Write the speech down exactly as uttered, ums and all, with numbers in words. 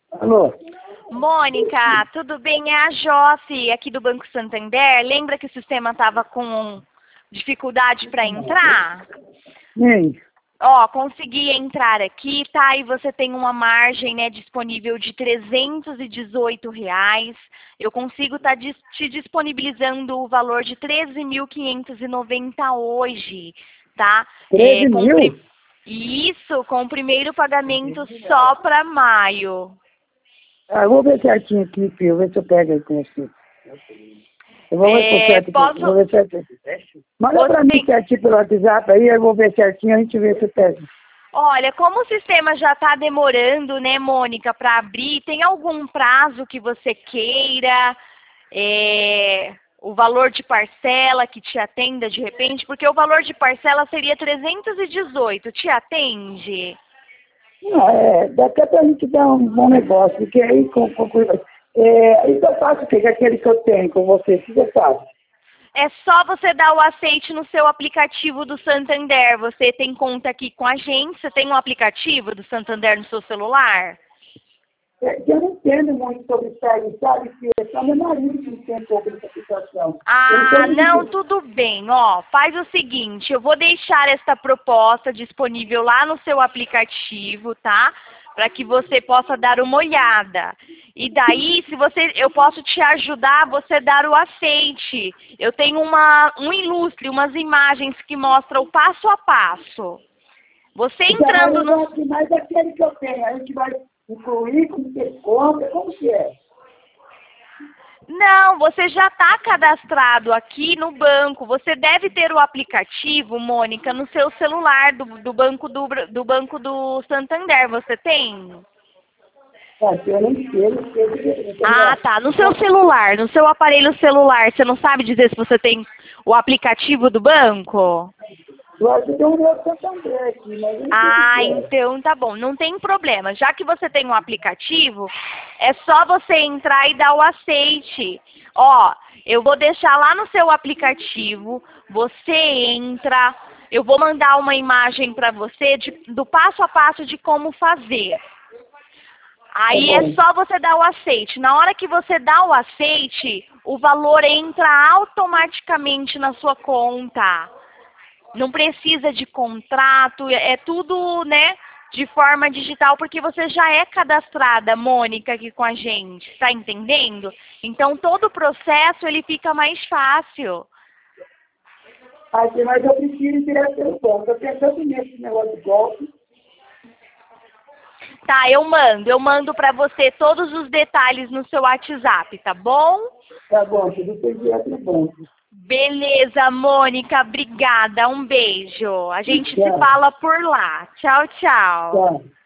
Alô? Mônica, tudo bem? É a Josi, aqui do Banco Santander. Lembra que o sistema estava com dificuldade para entrar? Sim. Ó, consegui entrar aqui, tá? E você tem uma margem, né, disponível de trezentos e dezoito reais. Eu consigo estar tá te disponibilizando o valor de treze mil quinhentos e noventa hoje, tá? treze É, com mil? pri... Isso, com o primeiro pagamento só para maio. Ah, eu vou ver certinho aqui, filho. Ver se eu pego aí com você. Eu vou ver por É, certo aqui. posso... Vou ver certinho. Manda Você pra mim tem... certinho pelo WhatsApp aí, eu vou ver certinho, a gente vê se eu pego. Olha, como o sistema já está demorando, né, Mônica, para abrir, tem algum prazo que você queira, é, o valor de parcela que te atenda de repente? Porque o valor de parcela seria trezentos e dezoito, te atende? Não, é, dá até pra gente dar um bom negócio, porque aí com, com, com é, isso eu faço o quê? Que é aquele que eu tenho com você, o que eu faço? É só você dar o aceite no seu aplicativo do Santander. Você tem conta aqui com a gente? Você tem um aplicativo do Santander no seu celular? É, eu não entendo muito sobre isso aí, sabe? Que é só meu marido que entende um pouco dessa situação. Ah, não, Muito... tudo bem. Ó, faz o seguinte, eu vou deixar esta proposta disponível lá no seu aplicativo, tá? Para que você possa dar uma olhada. E daí, se você, eu posso te ajudar a você dar o aceite. Eu tenho uma, um ilustre, umas imagens que mostram o passo a passo. Você entrando no... Aqui, mas aquele que eu tenho, a gente vai incluir como que conta, como que é? Não, você já está cadastrado aqui no banco. Você deve ter o aplicativo, Mônica, no seu celular do, do banco do, do banco do Santander. Você tem? Ah, eu não sei, Ah, tá. No seu celular, no seu aparelho celular, você não sabe dizer se você tem o aplicativo do banco? eu acho que tem um outro Santander aqui, mas eu não sei o Ah, que é. então tá bom. Não tem problema. Já que você tem um aplicativo, é só você entrar e dar o aceite. Ó, eu vou deixar lá no seu aplicativo, você entra, eu vou mandar uma imagem para você de, do passo a passo de como fazer. Aí é só você dar o aceite. Na hora que você dá o aceite, o valor entra automaticamente na sua conta. Não precisa de contrato, é tudo, né, de forma digital, porque você já é cadastrada, Mônica, aqui com a gente, tá entendendo? Então, todo o processo, ele fica mais fácil. Ah, mas eu prefiro tirar pelo banco. Eu tenho tanto nesse negócio de golpe. Tá, eu mando. Eu mando pra você todos os detalhes no seu WhatsApp, tá bom? Tá bom, tudo tem direto no banco. Beleza, Mônica, obrigada. Um beijo. A gente se Tchau. fala por lá. Tchau, tchau. Tchau.